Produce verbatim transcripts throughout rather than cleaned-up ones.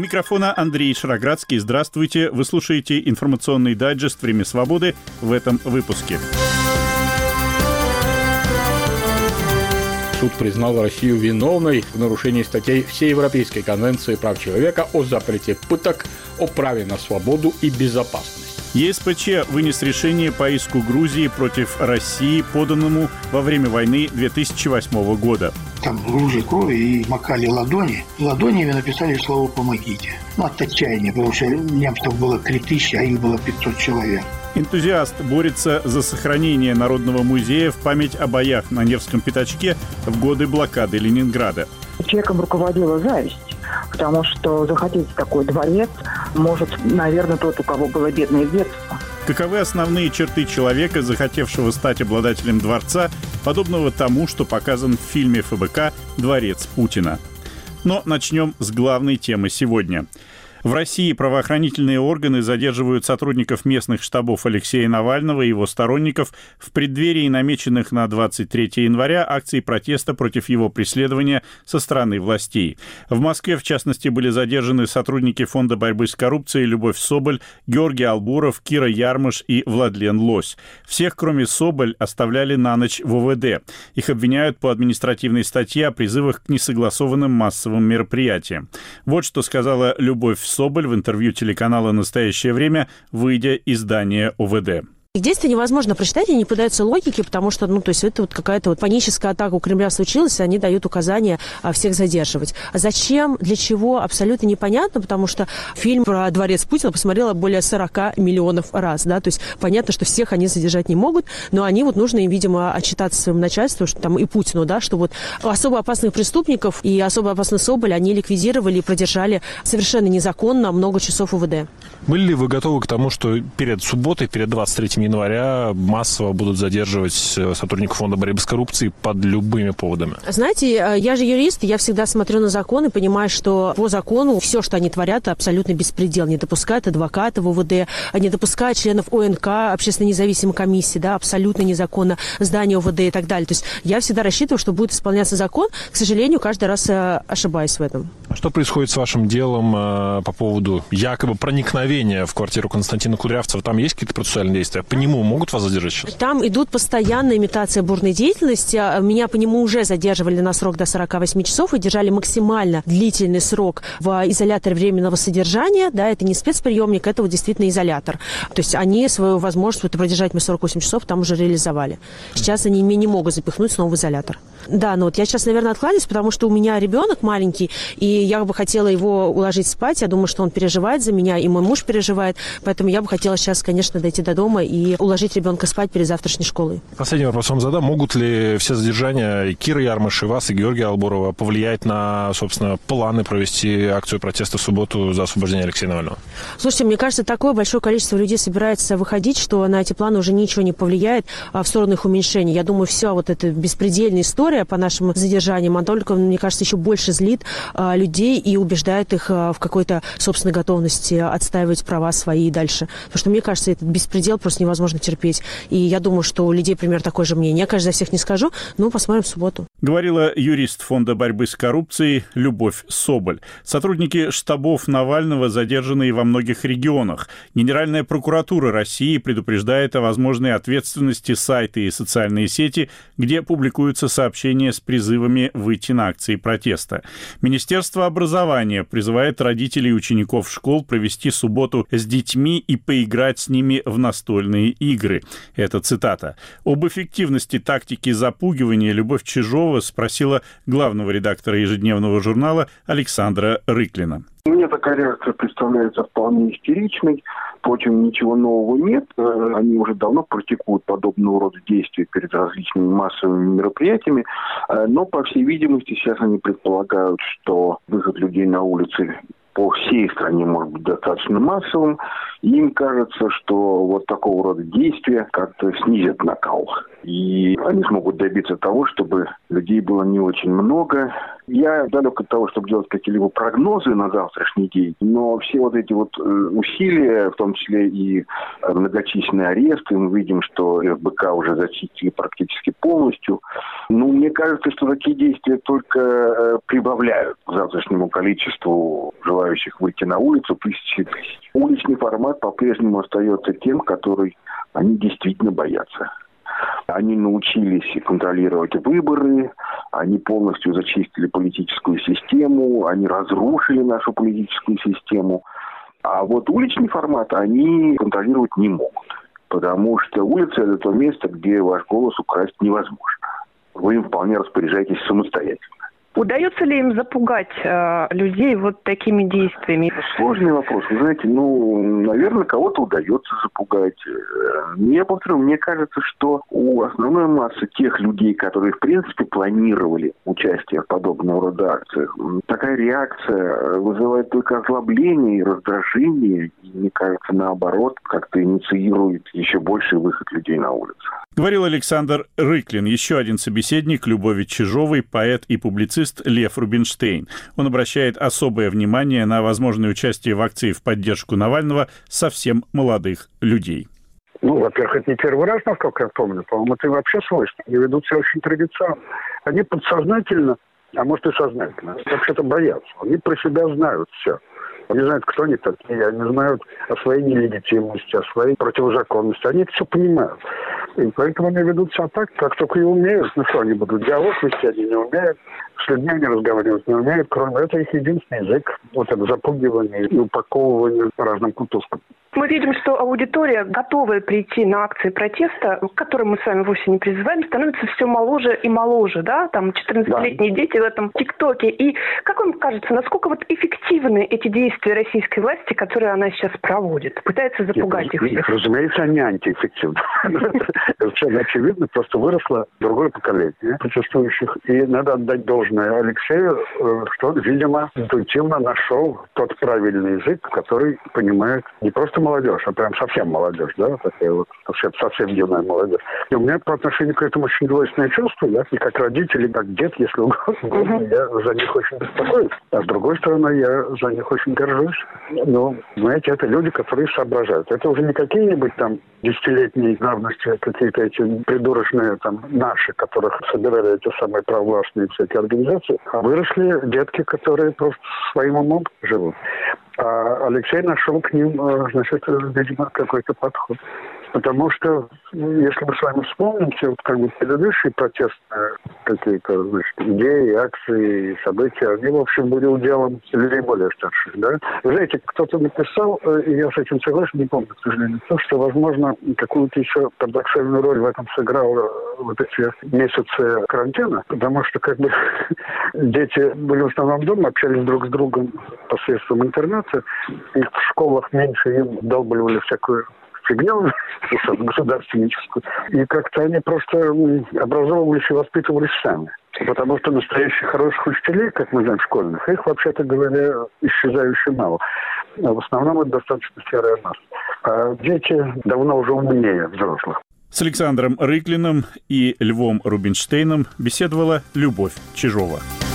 микрофона Андрей Шароградский. Здравствуйте. Вы слушаете информационный дайджест «Время свободы» в этом выпуске. Суд признал Россию виновной в нарушении статей Всеевропейской конвенции прав человека о запрете пыток, о праве на свободу и безопасность. ЕСПЧ вынес решение по иску Грузии против России, поданному во время войны две тысячи восьмого года. Там лужи крови и макали ладони. Ладонями написали слово «помогите». Ну, от отчаяния, потому что немцев было три тысячи, а их было пятьсот человек. Энтузиаст борется за сохранение Народного музея в память о боях на Невском пятачке в годы блокады Ленинграда. Человеком руководила зависть, потому что захотеть такой дворец может, наверное, тот, у кого было бедное детство. Каковы основные черты человека, захотевшего стать обладателем дворца, подобного тому, что показан в фильме эф бэ ка «Дворец Путина». Но начнем с главной темы сегодня. В России правоохранительные органы задерживают сотрудников местных штабов Алексея Навального и его сторонников в преддверии намеченных на двадцать третьего января акций протеста против его преследования со стороны властей. В Москве, в частности, были задержаны сотрудники Фонда борьбы с коррупцией Любовь Соболь, Георгий Албуров, Кира Ярмыш и Владлен Лось. Всех, кроме Соболь, оставляли на ночь в о вэ дэ. Их обвиняют по административной статье о призывах к несогласованным массовым мероприятиям. Вот что сказала Любовь Соболь в интервью телеканала «Настоящее время», выйдя из здания о вэ дэ. Их действия невозможно прочитать, они не поддаются логике, потому что, ну, то есть это вот какая-то вот паническая атака у Кремля случилась, и они дают указания а, всех задерживать. А зачем, для чего, абсолютно непонятно, потому что фильм про дворец Путина посмотрело более сорока миллионов раз, да, то есть понятно, что всех они задержать не могут, но они вот нужно им, видимо, отчитаться своему начальству, что там и Путину, да, что вот особо опасных преступников и особо опасный Соболь они ликвидировали и продержали совершенно незаконно много часов о вэ дэ. Были ли вы готовы к тому, что перед субботой, перед двадцать третьим января массово будут задерживать сотрудников Фонда борьбы с коррупцией под любыми поводами? Знаете, я же юрист, я всегда смотрю на закон и понимаю, что по закону все, что они творят, абсолютно беспредел. Не допускают адвокатов о вэ дэ, не допускают членов о эн ка, общественно независимой комиссии, да, абсолютно незаконно, здание о вэ дэ и так далее. То есть я всегда рассчитываю, что будет исполняться закон. К сожалению, каждый раз ошибаюсь в этом. А что происходит с вашим делом э, по поводу якобы проникновения в квартиру Константина Кудрявцева? Там есть какие-то процессуальные действия? По нему могут вас задержать сейчас? Там идут постоянная имитация бурной деятельности. Меня по нему уже задерживали на срок до сорока восьми часов и держали максимально длительный срок в изоляторе временного содержания. Да, это не спецприемник, это вот действительно изолятор. То есть они свою возможность вот, продержать мне сорок восемь часов там уже реализовали. Сейчас они меня не могут запихнуть снова в изолятор. Да, но вот я сейчас, наверное, откладываюсь, потому что у меня ребенок маленький, и я бы хотела его уложить спать. Я думаю, что он переживает за меня, и мой муж переживает. Поэтому я бы хотела сейчас, конечно, дойти до дома и уложить ребенка спать перед завтрашней школой. Последний вопрос вам задам. Могут ли все задержания Киры Ярмыш, и вас, и Георгия Албурова повлиять на, собственно, планы провести акцию протеста в субботу за освобождение Алексея Навального? Слушайте, мне кажется, такое большое количество людей собирается выходить, что на эти планы уже ничего не повлияет а в сторону их уменьшения. Я думаю, вся вот эта беспредельная история по нашим задержаниям, она только, мне кажется, еще больше злит а, людей и убеждает их а, в какой-то собственной готовности отстаивать права свои и дальше. Потому что, мне кажется, этот беспредел просто невозможно терпеть. И я думаю, что у людей примерно такое же мнение. Я, конечно, за всех не скажу, но посмотрим в субботу. Говорила юрист Фонда борьбы с коррупцией Любовь Соболь. Сотрудники штабов Навального задержаны во многих регионах. Генеральная прокуратура России предупреждает о возможной ответственности сайты и социальные сети, где публикуются сообщения с призывами выйти на акции протеста. Министерство образования призывает родителей и учеников школ провести субботу с детьми и поиграть с ними в настольные игры. Это цитата. Об эффективности тактики запугивания Любовь Чижова спросила главного редактора ежедневного журнала Александра Рыклина. Мне такая реакция представляется вполне истеричной. Впрочем, ничего нового нет. Они уже давно практикуют подобного рода действия перед различными массовыми мероприятиями. Но, по всей видимости, сейчас они предполагают, что выход людей на улицы по всей стране может быть достаточно массовым. Им кажется, что вот такого рода действия как-то снизят накал. И они смогут добиться того, чтобы людей было не очень много. Я далек от того, чтобы делать какие-либо прогнозы на завтрашний день, но все вот эти вот усилия, в том числе и многочисленные аресты, мы видим, что эф бэ ка уже зачистили практически полностью. Ну, мне кажется, что такие действия только прибавляют к завтрашнему количеству желающих выйти на улицу тысячи и тысячи. Уличный формат по-прежнему остается тем, который они действительно боятся. Они научились контролировать выборы, они полностью зачистили политическую систему, они разрушили нашу политическую систему. А вот уличный формат они контролировать не могут, потому что улица – это то место, где ваш голос украсть невозможно. Вы им вполне распоряжаетесь самостоятельно. Удается ли им запугать э, людей вот такими действиями? Сложный вопрос. Вы знаете, ну, наверное, кого-то удается запугать. Я повторю, мне кажется, что у основной массы тех людей, которые, в принципе, планировали участие в подобного рода акциях, такая реакция вызывает только озлобление и раздражение. И, мне кажется, наоборот, как-то инициирует еще больший выход людей на улицу. Говорил Александр Рыклин, еще один собеседник Любови Чижовой, поэт и публицист Лев Рубинштейн. Он обращает особое внимание на возможное участие в акции в поддержку Навального совсем молодых людей. Ну, во-первых, это не первый раз, насколько я помню. По-моему, это вообще свойственно. Они ведут себя очень традиционно. Они подсознательно, а может и сознательно, вообще-то боятся. Они про себя знают все. Они знают, кто они такие, они знают о своей нелегитимности, о своей противозаконности. Они это все понимают. И поэтому они ведут себя так, как только и умеют. Ну что, они будут диалог вести, они не умеют. С людьми они разговаривать не умеют. Кроме этого, их единственный язык. Вот это запугивание и упаковывание по разным кутузкам. Мы видим, что аудитория, готовая прийти на акции протеста, к которым мы с вами вовсе не призываем, становится все моложе и моложе, да? Там четырнадцатилетние да. дети в этом ТикТоке. И как вам кажется, насколько вот эффективны эти действия российской власти, которые она сейчас проводит? Пытается запугать Нет, их всех? Разумеется, они антиэффективны. Совершенно очевидно, просто выросло другое поколение протестующих. И надо отдать должное Алексею, что он, видимо, интуитивно нашел тот правильный язык, который понимает не просто молодежь, а прям совсем молодежь, да, такая вот совсем, совсем юная молодежь. И у меня по отношению к этому очень двойственное чувство, я и как родитель, и как дед, если угодно, uh-huh. я за них очень беспокоюсь. А с другой стороны, я за них очень горжусь. Но, знаете, это люди, которые соображают. Это уже не какие-нибудь там десятилетней давности какие-то эти придурочные там наши, которых собирали эти самые провластные всякие организации, а выросли детки, которые просто своим умом живут. А Алексей нашел к ним, значит, видимо, какой-то подход. Потому что, если мы с вами вспомним, все вот как бы предыдущие протестные какие-то, значит, идеи, акции, события, они, в общем, были уделом людей более старших, да. Вы знаете, кто-то написал, и я с этим согласен, не помню, к сожалению, то, что, возможно, какую-то еще парадоксальную роль в этом сыграл вот эти месяцы карантина, потому что, как бы, дети были в основном дома, общались друг с другом посредством интернета, их в школах меньше, им долбливали всякую фигню государственническую. И как-то они просто образовывались и воспитывались сами. Потому что настоящих хороших учителей, как мы знаем, школьных, их, вообще-то говоря, исчезающе мало. А в основном это достаточно серая масса. А дети давно уже умнее взрослых. С Александром Рыклиным и Львом Рубинштейном беседовала Любовь Чижова.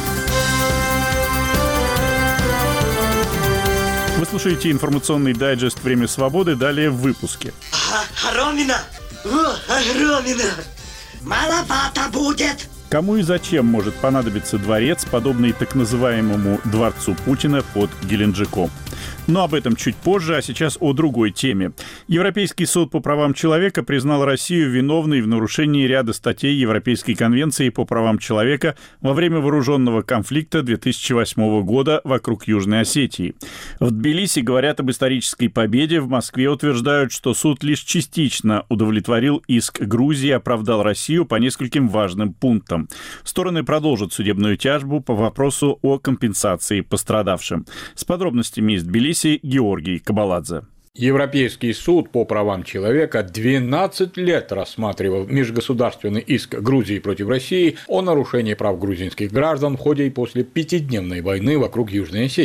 Вы слушаете информационный дайджест «Время свободы». Далее в выпуске. Огромина! Огромина! Маловато будет! Кому и зачем может понадобиться дворец, подобный так называемому дворцу Путина под Геленджиком? Но об этом чуть позже, а сейчас о другой теме. Европейский суд по правам человека признал Россию виновной в нарушении ряда статей Европейской конвенции по правам человека во время вооруженного конфликта две тысячи восьмого года вокруг Южной Осетии. В Тбилиси говорят об исторической победе, в Москве утверждают, что суд лишь частично удовлетворил иск Грузии и оправдал Россию по нескольким важным пунктам. Стороны продолжат судебную тяжбу по вопросу о компенсации пострадавшим. С подробностями из Тбилиси Георгий Кабаладзе. Европейский суд по правам человека двенадцать лет рассматривал межгосударственный иск Грузии против России о нарушении прав грузинских граждан в ходе и после пятидневной войны вокруг Южной Осетии.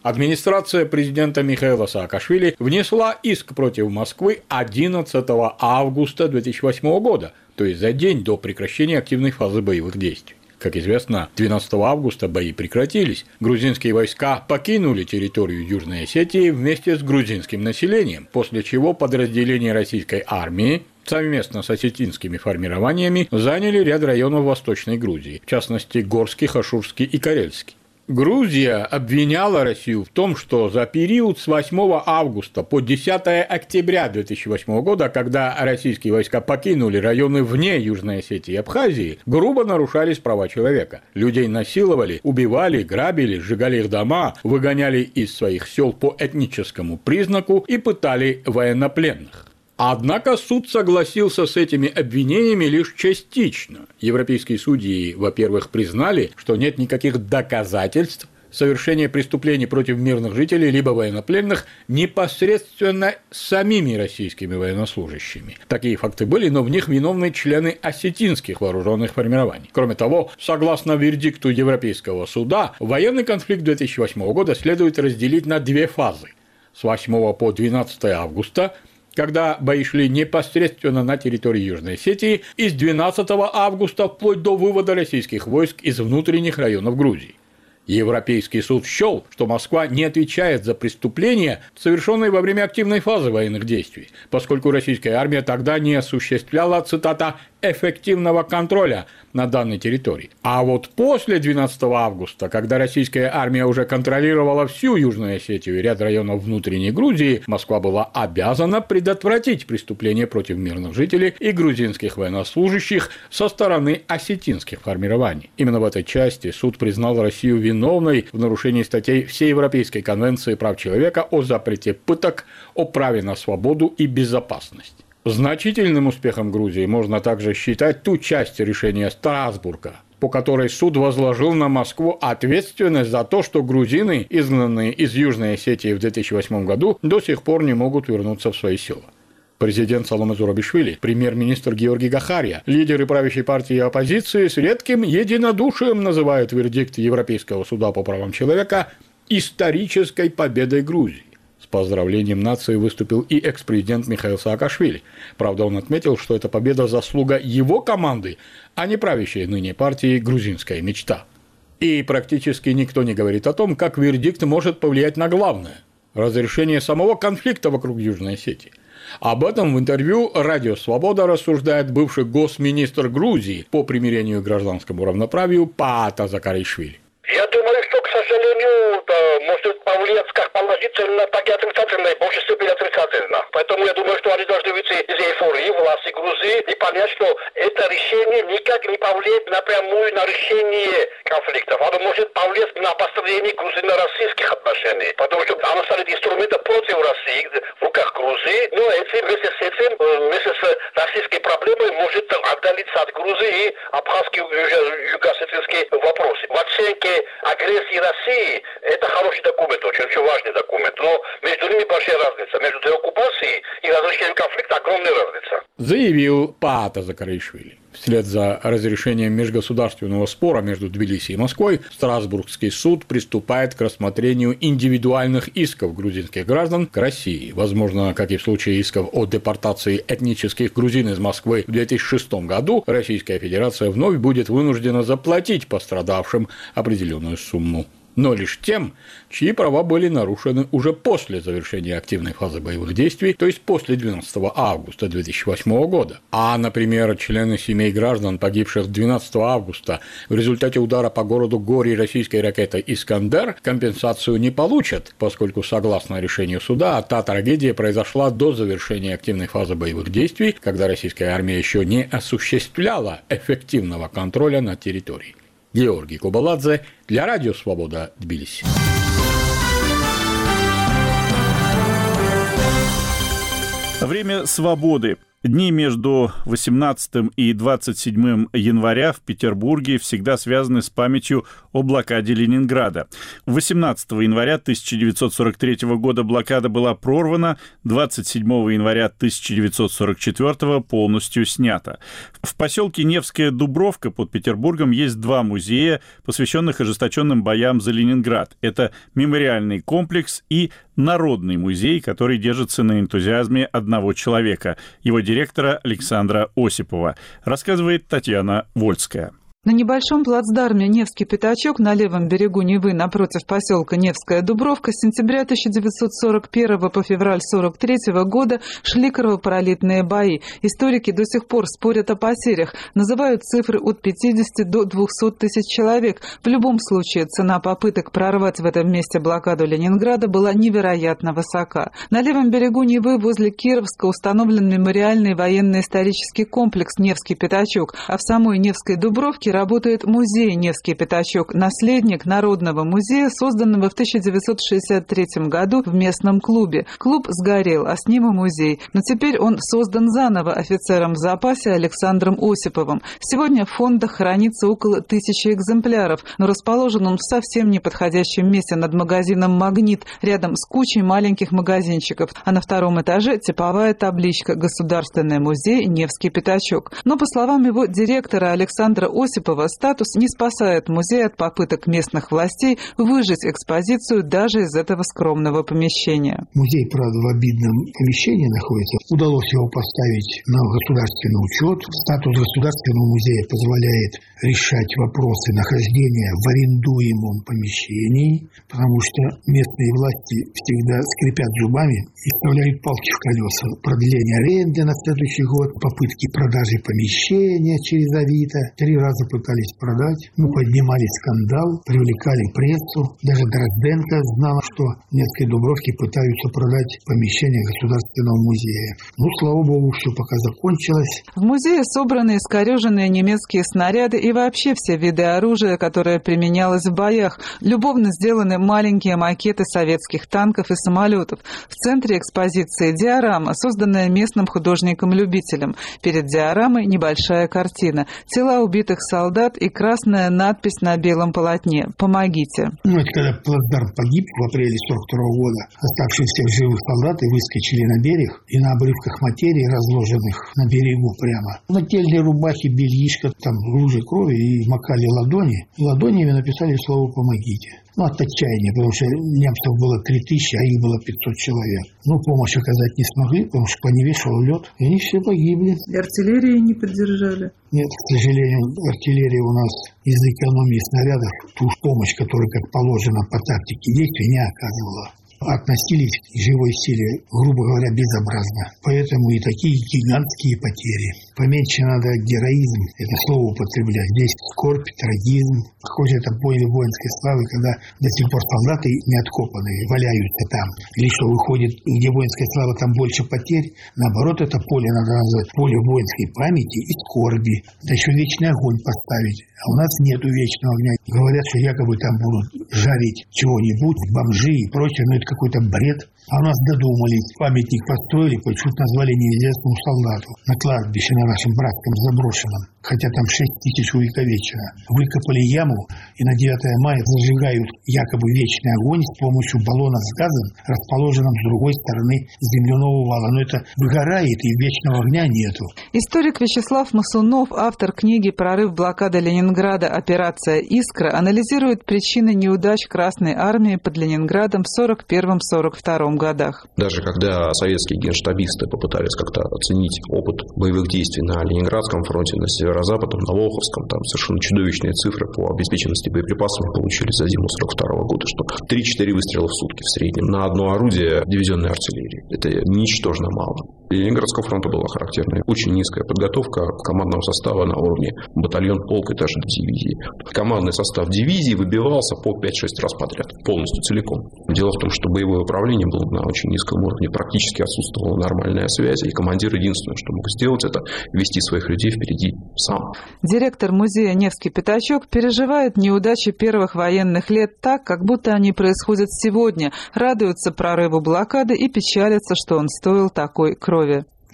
Администрация президента Михаила Саакашвили внесла иск против Москвы одиннадцатого августа две тысячи восьмого года, то есть за день до прекращения активной фазы боевых действий. Как известно, двенадцатого августа бои прекратились, грузинские войска покинули территорию Южной Осетии вместе с грузинским населением, после чего подразделения российской армии совместно с осетинскими формированиями заняли ряд районов Восточной Грузии, в частности Горский, Хашурский и Карельский. Грузия обвиняла Россию в том, что за период с восьмого августа по десятого октября две тысячи восьмого года, когда российские войска покинули районы вне Южной Осетии и Абхазии, грубо нарушались права человека. Людей насиловали, убивали, грабили, сжигали их дома, выгоняли из своих сел по этническому признаку и пытали военнопленных. Однако суд согласился с этими обвинениями лишь частично. Европейские судьи, во-первых, признали, что нет никаких доказательств совершения преступлений против мирных жителей либо военнопленных непосредственно самими российскими военнослужащими. Такие факты были, но в них виновны члены осетинских вооруженных формирований. Кроме того, согласно вердикту Европейского суда, военный конфликт две тысячи восьмого года следует разделить на две фазы. С восьмого по двенадцатое августа, когда бои шли непосредственно на территории Южной Осетии, и с двенадцатого августа вплоть до вывода российских войск из внутренних районов Грузии. Европейский суд счел, что Москва не отвечает за преступления, совершенные во время активной фазы военных действий, поскольку российская армия тогда не осуществляла, цитата, эффективного контроля на данной территории. А вот после двенадцатого августа, когда российская армия уже контролировала всю Южную Осетию и ряд районов внутренней Грузии, Москва была обязана предотвратить преступления против мирных жителей и грузинских военнослужащих со стороны осетинских формирований. Именно в этой части суд признал Россию виновной в нарушении статей Всеевропейской конвенции прав человека о запрете пыток, о праве на свободу и безопасность. Значительным успехом Грузии можно также считать ту часть решения Страсбурга, по которой суд возложил на Москву ответственность за то, что грузины, изгнанные из Южной Осетии в две тысячи восьмом году, до сих пор не могут вернуться в свои села. Президент Саломе Зурабишвили, премьер-министр Георгий Гахария, лидеры правящей партии и оппозиции с редким единодушием называют вердикт Европейского суда по правам человека исторической победой Грузии. С поздравлением нации выступил и экс-президент Михаил Саакашвили. Правда, он отметил, что эта победа – заслуга его команды, а не правящей ныне партии «Грузинская мечта». И практически никто не говорит о том, как вердикт может повлиять на главное – разрешение самого конфликта вокруг Южной Осетии. Об этом в интервью «Радио Свобода» рассуждает бывший госминистр Грузии по примирению и гражданскому равноправию Паата Закаришвили. Я думаю, что, к сожалению, может повлиять как положительно, так и отрицательно, и в большей степени отрицательно. Поэтому я думаю, что они должны выйти из эйфории власти Грузии и понять, что это решение никак не повлияет напрямую на решение конфликтов. Оно может повлиять на построение грузино-российских отношений, потому что оно станет инструментом против России в руках Грузии, но этим, вместе с этим, вместе с российской проблемой может отдалиться от Грузии и абхазские юго-осетинские вопросы. В оценке агрессии России это хороший документ, очень, очень важный документ, но между ними большая разница. Между деоккупацией и разрешением конфликта огромная разница. Заявил Паата Закаришвили. Вслед за разрешением межгосударственного спора между Тбилиси и Москвой Страсбургский суд приступает к рассмотрению индивидуальных исков грузинских граждан к России. Возможно, как и в случае исков о депортации этнических грузин из Москвы в две тысячи шестом году, Российская Федерация вновь будет вынуждена заплатить пострадавшим определенную сумму. Но лишь тем, чьи права были нарушены уже после завершения активной фазы боевых действий, то есть после двенадцатого августа две тысячи восьмого года. А, например, члены семей граждан, погибших двенадцатого августа в результате удара по городу Гори российской ракетой «Искандер», компенсацию не получат, поскольку, согласно решению суда, та трагедия произошла до завершения активной фазы боевых действий, когда российская армия еще не осуществляла эффективного контроля над территорией. Георгий Кубаладзе для Радио Свобода, Тбилиси. Время свободы. Дни между восемнадцатым и двадцать седьмым января в Петербурге всегда связаны с памятью о блокаде Ленинграда. восемнадцатого января тысяча девятьсот сорок третьего года блокада была прорвана, двадцать седьмого января тысяча девятьсот сорок четвёртого полностью снята. В поселке Невская Дубровка под Петербургом есть два музея, посвященных ожесточенным боям за Ленинград. Это мемориальный комплекс и Народный музей, который держится на энтузиазме одного человека, его директора Александра Осипова, рассказывает Татьяна Вольская. На небольшом плацдарме Невский пятачок на левом берегу Невы напротив поселка Невская Дубровка с сентября тысяча девятьсот сорок первого по февраль сорок третьего года шли кровопролитные бои. Историки до сих пор спорят о потерях, называют цифры от пятидесяти до двухсот тысяч человек. В любом случае, цена попыток прорвать в этом месте блокаду Ленинграда была невероятно высока. На левом берегу Невы возле Кировска установлен мемориальный военно-исторический комплекс Невский пятачок, а в самой Невской Дубровке работает музей «Невский пятачок», наследник Народного музея, созданного в тысяча девятьсот шестьдесят третьем году в местном клубе. Клуб сгорел, а с ним и музей. Но теперь он создан заново офицером в запасе Александром Осиповым. Сегодня в фондах хранится около тысячи экземпляров, но расположен он в совсем неподходящем месте над магазином «Магнит», рядом с кучей маленьких магазинчиков, а на втором этаже типовая табличка «Государственный музей Невский пятачок». Но, по словам его директора Александра Осипова, статус не спасает музей от попыток местных властей выжать экспозицию даже из этого скромного помещения. Музей, правда, в обидном помещении находится. Удалось его поставить на государственный учет. Статус государственного музея позволяет решать вопросы нахождения в арендуемом помещении, потому что местные власти всегда скрипят зубами и вставляют палки в колеса. Продление аренды на следующий год, попытки продажи помещения через Авито. Три раза пытались продать, мы поднимали скандал, привлекали прессу. Даже Дрозденко знала, что в Невской Дубровке пытаются продать помещение Государственного музея. Ну, слава богу, все пока закончилось. В музее собраны искореженные немецкие снаряды и вообще все виды оружия, которое применялось в боях. Любовно сделаны маленькие макеты советских танков и самолетов. В центре экспозиции диорама, созданная местным художником-любителем. Перед диорамой небольшая картина. Тела убитых солдат и красная надпись на белом полотне «Помогите». Ну, это когда плацдарм погиб в апреле сорок второго года, оставшиеся в живых солдаты выскочили на берег и на обрывках материи, разложенных на берегу прямо, нательные рубахи, бельишко, там лужи крови, и макали ладони. Ладонями написали слово «Помогите». Ну, от отчаяния, потому что немцев было три тысячи, а их было пятьсот человек. Ну, помощь оказать не смогли, потому что по Неве шел лед, и они все погибли. И артиллерии не поддержали? Нет, к сожалению, артиллерия у нас из-за экономии снарядов ту помощь, которая, как положено по тактике действий, не оказывала. Относились к живой силе, грубо говоря, безобразно. Поэтому и такие гигантские потери. Поменьше надо героизм, это слово употреблять. Здесь скорбь, трагизм. Похоже, это поле воинской славы, когда до сих пор солдаты неоткопанные валяются там. Или что выходит, где воинская слава, там больше потерь. Наоборот, это поле надо назвать поле воинской памяти и скорби. Да еще вечный огонь поставить. А у нас нету вечного огня. Говорят, что якобы там будут жарить чего-нибудь, бомжи и прочее, но это какой-то бред. А у нас додумались, памятник построили, почему назвали неизвестному солдату на кладбище на нашем братском заброшенном. Хотя там шесть тысяч увековечено. Выкопали яму и на девятое мая зажигают якобы вечный огонь с помощью баллона с газом, расположенным с другой стороны земляного вала. Но это выгорает, и вечного огня нету. Историк Вячеслав Масунов, автор книги «Прорыв блокады Ленинграда. Операция «Искра», анализирует причины неудач Красной Армии под Ленинградом в сорок первом — сорок втором годах. Даже когда советские генштабисты попытались как-то оценить опыт боевых действий на Ленинградском фронте, на северо-западном, на Волховском, там совершенно чудовищные цифры по обеспеченности боеприпасами получились за зиму сорок второго года, что три-четыре выстрела в сутки в среднем на одно орудие дивизионной артиллерии. Это ничтожно мало. Для Ленинградского фронта была характерная очень низкая подготовка командного состава на уровне батальон, полк и даже дивизии. Командный состав дивизии выбивался по пять-шесть раз подряд, полностью целиком. Дело в том, что боевое управление было на очень низком уровне, практически отсутствовала нормальная связь, и командир единственное, что мог сделать, это вести своих людей впереди сам. Директор музея «Невский пятачок» переживает неудачи первых военных лет так, как будто они происходят сегодня, радуется прорыву блокады и печалится, что он стоил такой крови.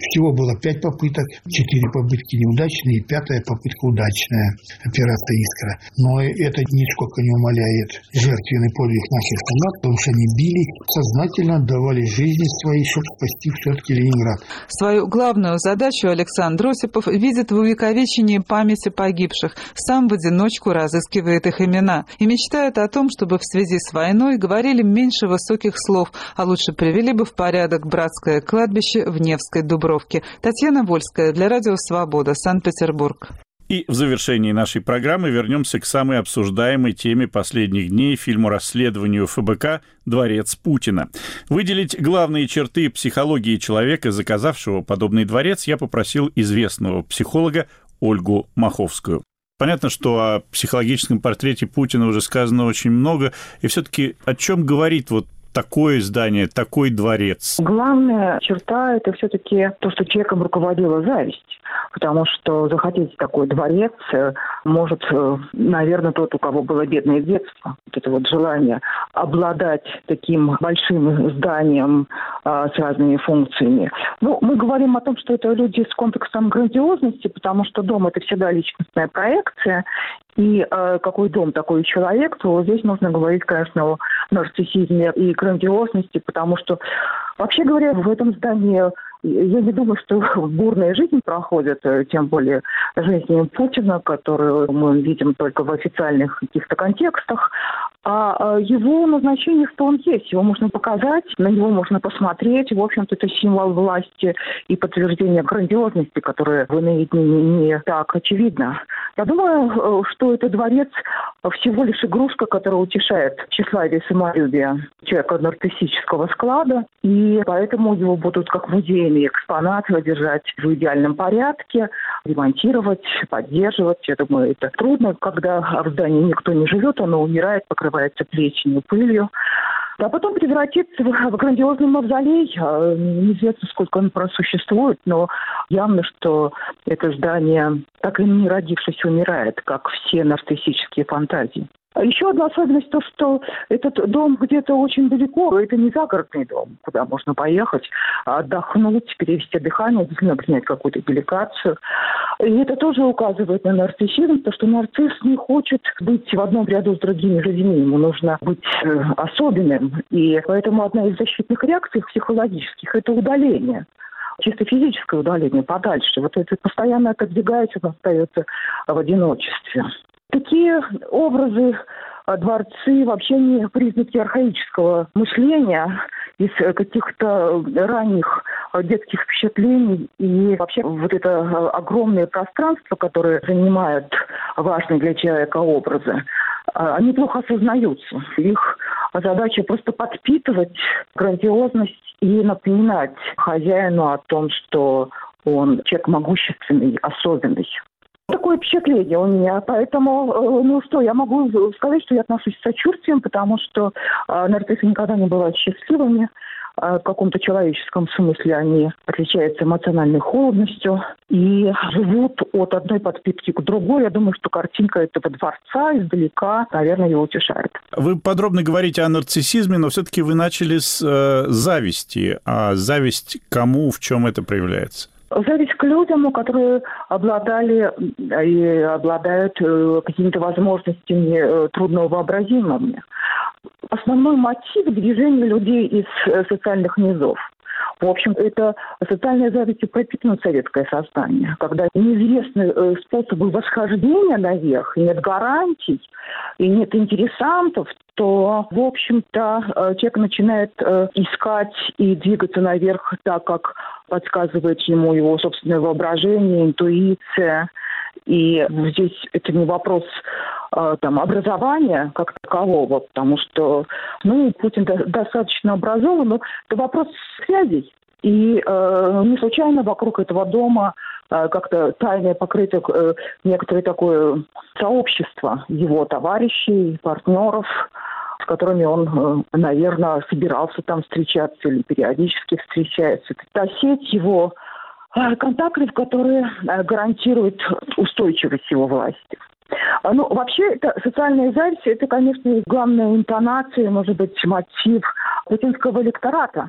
Всего было пять попыток, четыре попытки неудачные, и пятая попытка удачная, операция «Искра». Но это нисколько не умаляет жертвенный подвиг наших солдат, потому что они били, сознательно отдавали жизни свои, чтобы спасти все-таки Ленинград. Свою главную задачу Александр Осипов видит в увековечении памяти погибших. Сам в одиночку разыскивает их имена и мечтает о том, чтобы в связи с войной говорили меньше высоких слов, а лучше привели бы в порядок братское кладбище в Невской Дубровке. Татьяна Вольская для Радио Свобода, Санкт-Петербург. И в завершении нашей программы вернемся к самой обсуждаемой теме последних дней, фильму-расследованию эф бэ ка «Дворец Путина». Выделить главные черты психологии человека, заказавшего подобный дворец, я попросил известного психолога Ольгу Маховскую. Понятно, что о психологическом портрете Путина уже сказано очень много, и все-таки о чем говорит вот такое здание, такой дворец? Главная черта – это все-таки то, что человеком руководила зависть. Потому что захотеть такой дворец может, наверное, тот, у кого было бедное детство. Вот это вот желание обладать таким большим зданием а, с разными функциями. Ну, мы говорим о том, что это люди с комплексом грандиозности, потому что дом – это всегда личностная проекция. И э, какой дом, такой человек, то здесь нужно говорить, конечно, о нарциссизме и грандиозности, потому что, вообще говоря, в этом здании я не думаю, что бурная жизнь проходит, тем более жизнь Путина, которую мы видим только в официальных каких-то контекстах. А его назначение, что он есть, его можно показать, на него можно посмотреть. В общем-то, это символ власти и подтверждение грандиозности, которое в иные дни не так очевидно. Я думаю, что это дворец всего лишь игрушка, которая утешает тщеславие и самолюбие человека нарциссического склада, и поэтому его будут как музейный экспонат держать в идеальном порядке, ремонтировать, поддерживать. Я думаю, это трудно, когда в здании никто не живет, оно умирает, покрывается плесенью, пылью. А потом превратится в грандиозный мавзолей. Неизвестно, сколько он просуществует, но явно, что это здание, так и не родившись, умирает, как все нарциссические фантазии. Еще одна особенность то, что этот дом где-то очень далеко. Это не загородный дом, куда можно поехать, отдохнуть, перевести дыхание, действительно принять какую-то деликацию. И это тоже указывает на нарциссизм, потому что нарцисс не хочет быть в одном ряду с другими людьми. Ему нужно быть особенным. И поэтому одна из защитных реакций психологических – это удаление. Чисто физическое удаление подальше. Вот это постоянно отодвигается, он остается в одиночестве. Такие образы, дворцы вообще не признаки архаического мышления, из каких-то ранних детских впечатлений. И вообще вот это огромное пространство, которое занимает важные для человека образы, они плохо осознаются. Их задача просто подпитывать грандиозность и напоминать хозяину о том, что он человек могущественный, особенный. Такое впечатление у меня, поэтому, ну что, я могу сказать, что я отношусь с сочувствием, потому что э, нарциссы никогда не бывают счастливыми, э, в каком-то человеческом смысле они отличаются эмоциональной холодностью и живут от одной подпитки к другой. Я думаю, что картинка этого дворца издалека, наверное, его утешает. Вы подробно говорите о нарциссизме, но все-таки вы начали с э, зависти. А зависть кому, в чем это проявляется? Зависть к людям, которые обладали и обладают какими-то возможностями трудного вообразимыми. Основной мотив движения людей из социальных низов. В общем, это социальная зависть пропитана советское сознание, когда неизвестны способы восхождения наверх, нет гарантий и нет интересантов, то, в общем-то, человек начинает искать и двигаться наверх так, как подсказывает ему его собственное воображение, интуиция. И здесь это не вопрос там, образования как такового, потому что ну, Путин достаточно образован, но это вопрос связей. И э, не случайно вокруг этого дома э, как-то тайно покрыто э, некоторое такое сообщество его товарищей, партнеров, с которыми он, э, наверное, собирался там встречаться или периодически встречается. Это та сеть его э, контактов, которые э, гарантируют устойчивость его власти. Ну, вообще, это социальная зависть, это, конечно, главная интонация, может быть, мотив путинского электората.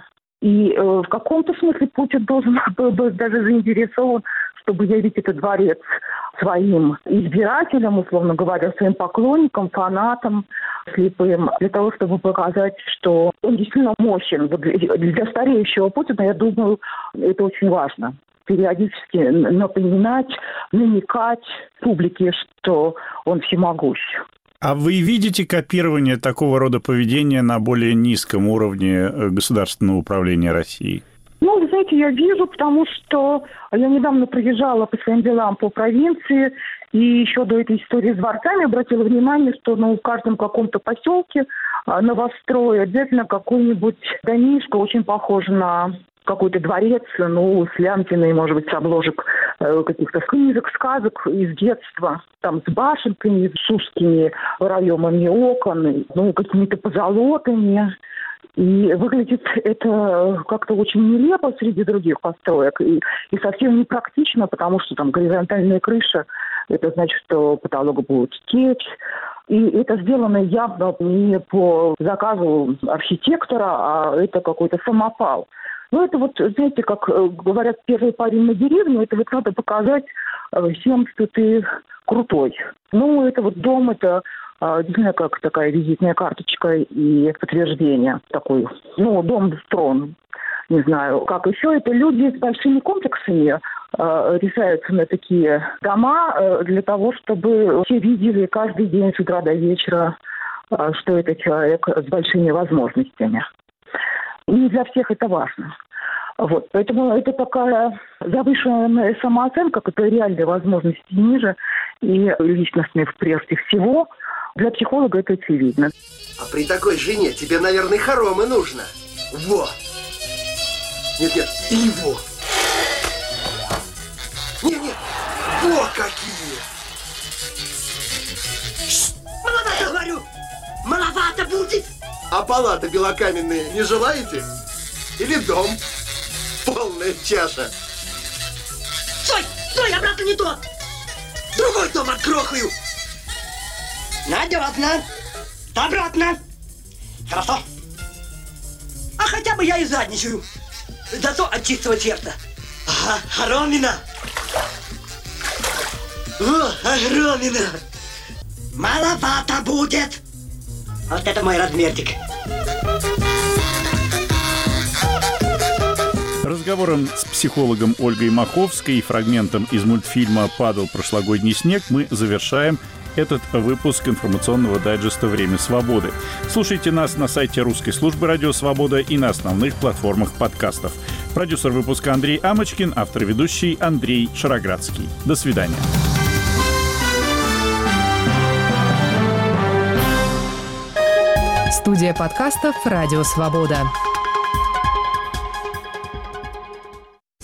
И э, в каком-то смысле Путин должен был бы даже заинтересован, чтобы явить этот дворец своим избирателям, условно говоря, своим поклонникам, фанатам, слепым, для того, чтобы показать, что он действительно мощен. Для стареющего Путина, я думаю, это очень важно. Периодически напоминать, намекать публике, что он всемогущ. А вы видите копирование такого рода поведения на более низком уровне государственного управления Россией? Ну, вы знаете, я вижу, потому что я недавно проезжала по своим делам по провинции, и еще до этой истории с дворцами обратила внимание, что ну, в каждом каком-то поселке новострое обязательно какой-нибудь домишко, очень похож на какой-то дворец, ну, с лямтиной, может быть, с обложек э, каких-то книжек, сказок из детства, там, с башенками, с узкими проемами окон, ну, какими-то позолотами. И выглядит это как-то очень нелепо среди других построек и, и совсем непрактично, потому что там горизонтальная крыша, это значит, что потолок будет течь. И это сделано явно не по заказу архитектора, а это какой-то самопал. Ну, это вот, знаете, как говорят, первый парень на деревне, это вот надо показать всем, что ты крутой. Ну, это вот дом, это действительно как такая визитная карточка и подтверждение такой. Ну, дом-трон. Не знаю, как еще. Это люди с большими комплексами э, решаются на такие дома э, для того, чтобы все видели каждый день с утра до вечера, э, что это человек с большими возможностями. И не для всех это важно. Вот. Поэтому это такая завышенная самооценка, которая реальные возможности ниже и личностных прежде всего. Для психолога это очевидно. А при такой жене тебе, наверное, хоромы нужно. Во! Нет-нет, и его. Нет-нет, во какие! Маловато, говорю! Маловато будет! А палаты белокаменные не желаете? Или дом? Полная чаша. Стой! Стой, обратно не то! Другой дом отгрохаю! Надежно! Обратно! Хорошо! А хотя бы я и задничаю. Зато от чистого черта. Ага, Хоромина! О, Хоромина! Маловато будет! Вот это мой размерчик. Разговором с психологом Ольгой Маховской и фрагментом из мультфильма «Падал прошлогодний снег» мы завершаем этот выпуск информационного дайджеста «Время свободы». Слушайте нас на сайте русской службы «Радио Свобода» и на основных платформах подкастов. Продюсер выпуска Андрей Амочкин, автор и ведущий Андрей Шароградский. До свидания. Студия подкастов «Радио Свобода».